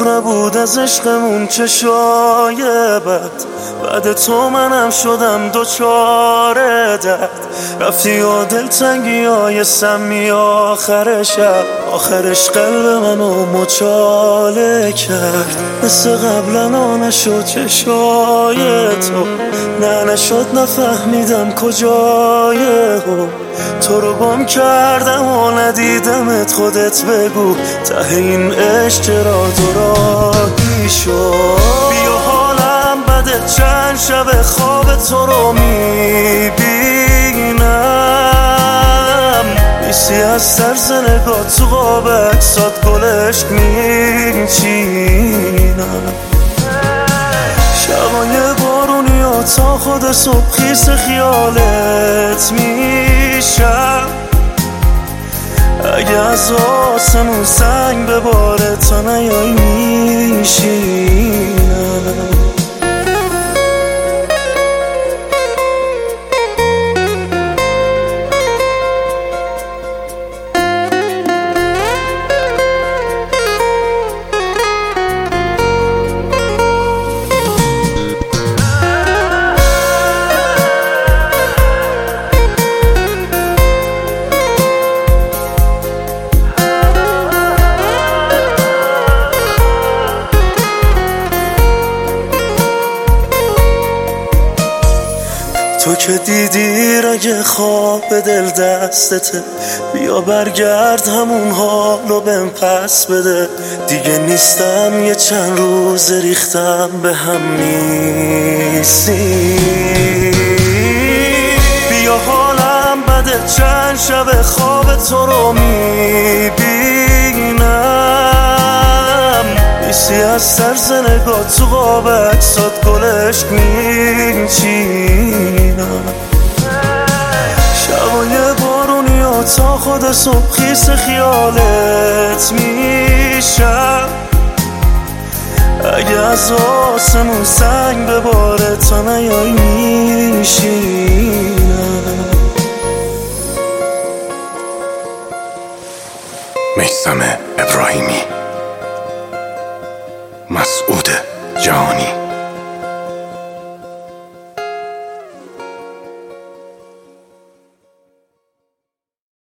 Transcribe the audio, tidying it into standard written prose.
نبود از عشقمون چه شاید بعد تو منم شدم دوچار درد. رفتی و دلتنگی های سمی آخر شب، آخرش قلب منو مچاله کرد. مثل قبلا نشد چشای تو، نشد نفهمیدم کجای هم. تو رو گم کردم و ندیدمت، خودت بگو ته این عشق چرا دورایی شد. بیا حالم بده، چند شب خواب تو رو میبینم، نیستی از طرز نگاه تو قاب عکسات گلش میچینم. شبای بارونی و تا خود صبح خیس خیالت میشم. اگه از آسمون سنگ بباره تا نیایی میشینم. تو که دیدی رگ خواب دل دستته، بیا برگرد همون حالو بهم پس بده. دیگه نیستم یه چند روز ریختم به هم نیستی. بیا حالم بده، چند شب خواب تو رو میبینم، نیستی از طرز نگاه تو قاب عکسات گلش میچینم. شبای بارونی و تا خود صبح خیس خیالت میشم. اگه از آسمون سنگ بباره تا نیایی میشینم. میثم ابراهیمی، مسعود جهانی.